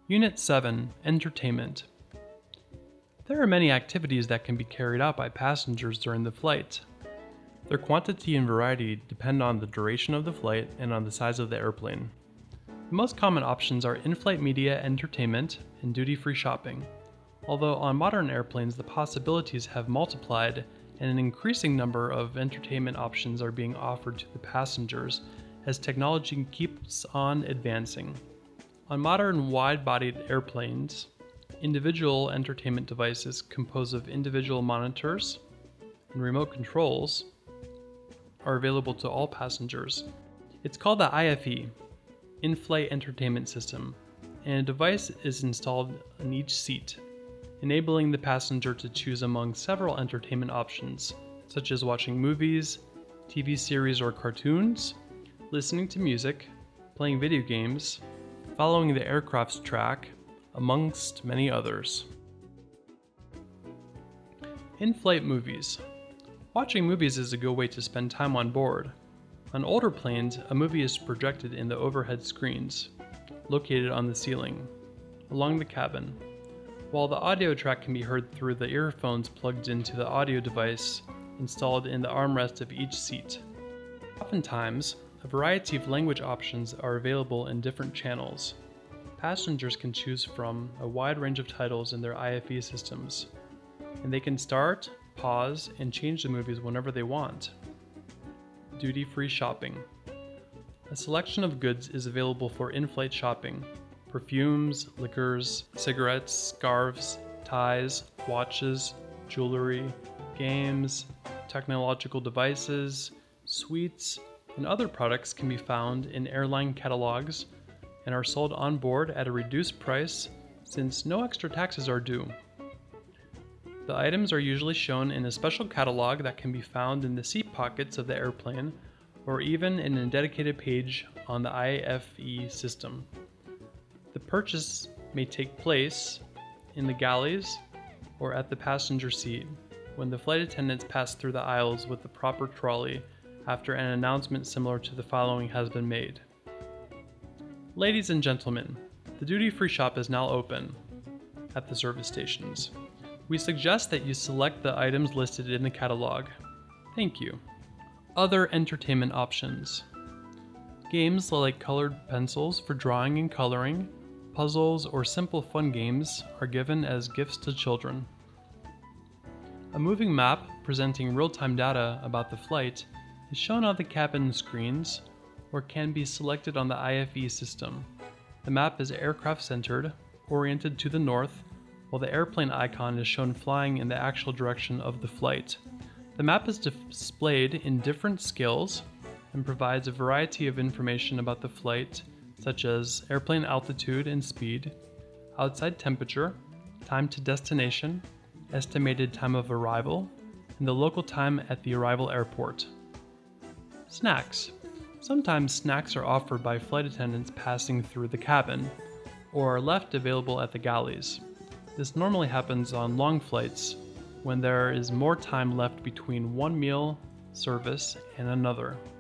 Unit 7, Entertainment. There are many activities that can be carried out by passengers during the flight. Their quantity and variety depend on the duration of the flight and on the size of the airplane. The most common options are in-flight media entertainment and duty-free shopping, although on modern airplanes the possibilities have multiplied and an increasing number of entertainment options are being offered to the passengers as technology keeps on advancing. On modern wide-bodied airplanes, individual entertainment devices composed of individual monitors and remote controls are available to all passengers. It's called the IFE, In-Flight Entertainment System, and a device is installed on each seat, enabling the passenger to choose among several entertainment options, such as watching movies, TV series or cartoons, listening to music, playing video games, following the aircraft's track, amongst many others. In-flight movies. Watching movies is a good way to spend time on board. On older planes, a movie is projected in the overhead screens, located on the ceiling, along the cabin, while the audio track can be heard through the earphones plugged into the audio device installed in the armrest of each seat. Oftentimes, a variety of language options are available in different channels. Passengers can choose from a wide range of titles in their IFE systems, and they can start, pause, and change the movies whenever they want. Duty-free shopping. A selection of goods is available for in-flight shopping: perfumes, liquors, cigarettes, scarves, ties, watches, jewelry, games, technological devices, sweets, and other products can be found in airline catalogs and are sold on board at a reduced price since no extra taxes are due. The items are usually shown in a special catalog that can be found in the seat pockets of the airplane or even in a dedicated page on the IFE system. The purchase may take place in the galleys or at the passenger seat when the flight attendants pass through the aisles with the proper trolley after an announcement similar to the following has been made. Ladies and gentlemen, the duty-free shop is now open at the service stations. We suggest that you select the items listed in the catalog. Thank you. Other entertainment options. Games like colored pencils for drawing and coloring, puzzles, or simple fun games are given as gifts to children. A moving map presenting real-time data about the flight is shown on the cabin screens or can be selected on the IFE system. The map is aircraft-centered, oriented to the north, while the airplane icon is shown flying in the actual direction of the flight. The map is displayed in different scales and provides a variety of information about the flight, such as airplane altitude and speed, outside temperature, time to destination, estimated time of arrival, and the local time at the arrival airport. Snacks. Sometimes snacks are offered by flight attendants passing through the cabin, or are left available at the galleys. This normally happens on long flights when there is more time left between one meal service and another.